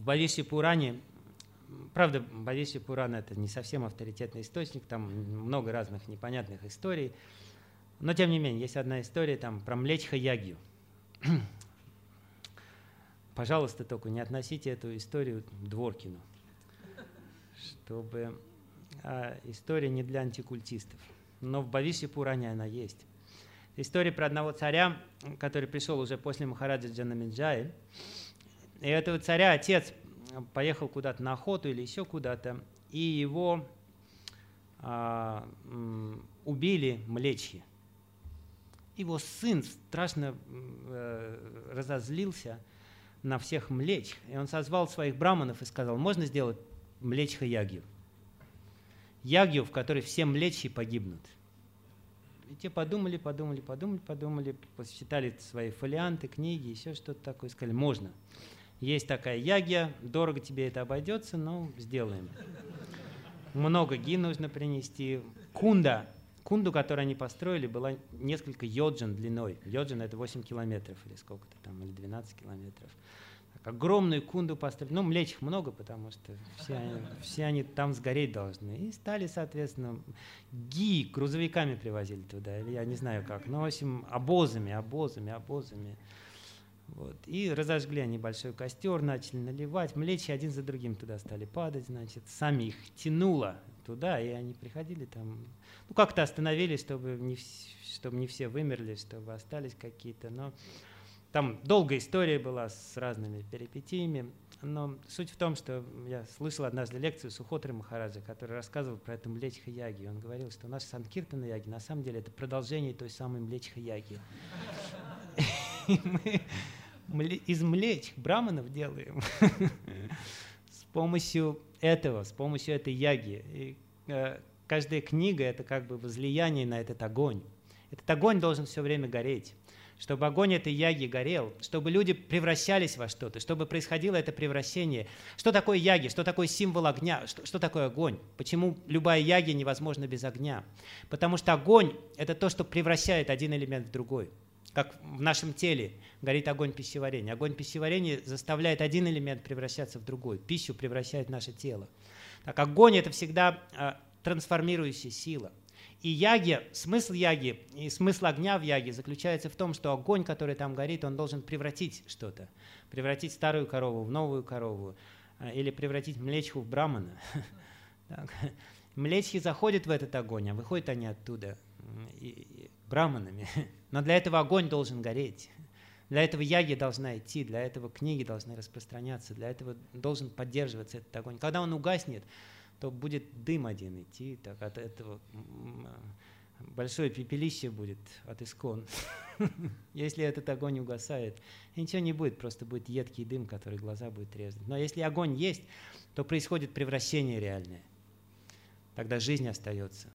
Бхавишья Пуране, правда, Бхавишья Пурана — это не совсем авторитетный источник, там много разных непонятных историй, но тем не менее, есть одна история там про Млечха Ягью. Пожалуйста, только не относите эту историю к Дворкину, чтобы история не для антикультистов. Но в Бхавишья Пуране она есть. История про одного царя, который пришел уже после Махараджа Джанамеджаи. И этого царя отец поехал куда-то на охоту или еще куда-то, и его убили млечьи. Его сын страшно разозлился на всех млечь, и он созвал своих браманов и сказал: можно сделать млечха ягью? Ягью, в которой все млечьи погибнут. И те подумали, посчитали свои фолианты, книги, еще что-то такое, сказали: можно. Есть такая ягья, дорого тебе это обойдется, но сделаем. Много ги нужно принести. Кунду, которую они построили, была несколько йоджин длиной. Йоджин — это 8 километров или сколько-то там, или 12 километров. Так, огромную кунду построили. Ну, млечь их много, потому что все они там сгореть должны. И стали, соответственно, ги грузовиками привозили туда, или я не знаю как. Ну, в общем, обозами. Вот. И разожгли они большой костер, начали наливать. Млечи один за другим туда стали падать, значит. Сами их тянуло туда, и они приходили там. Ну, как-то остановились, чтобы не все вымерли, чтобы остались какие-то. Но там долгая история была с разными перипетиями. Но суть в том, что я слышал однажды лекцию Сухотры Махараджа, который рассказывал про эту Млечха Яги. Он говорил, что наша Санкиртана Яги на самом деле это продолжение той самой Млечха Яги. Мы из млечь браманов делаем с помощью этой яги. И каждая книга — это как бы возлияние на этот огонь. Этот огонь должен все время гореть. Чтобы огонь этой яги горел, чтобы люди превращались во что-то, чтобы происходило это превращение. Что такое яги? Что такое символ огня? Что такое огонь? Почему любая яги невозможна без огня? Потому что огонь — это то, что превращает один элемент в другой. Как в нашем теле горит огонь пищеварения. Огонь пищеварения заставляет один элемент превращаться в другой. Пищу превращает наше тело. Так, огонь — это всегда трансформирующая сила. И яги, смысл яги и смысл огня в яге заключается в том, что огонь, который там горит, он должен превратить что-то. Превратить старую корову в новую корову. Или превратить млечху в брамана. Млечхи заходят в этот огонь, а выходят они оттуда браманами. Но для этого огонь должен гореть. Для этого яги должна идти, для этого книги должны распространяться, для этого должен поддерживаться этот огонь. Когда он угаснет, то будет дым один идти, так от этого большое пепелище будет от искон. Если этот огонь угасает, ничего не будет, просто будет едкий дым, который глаза будет резать. Но если огонь есть, то происходит превращение реальное. Тогда жизнь остается.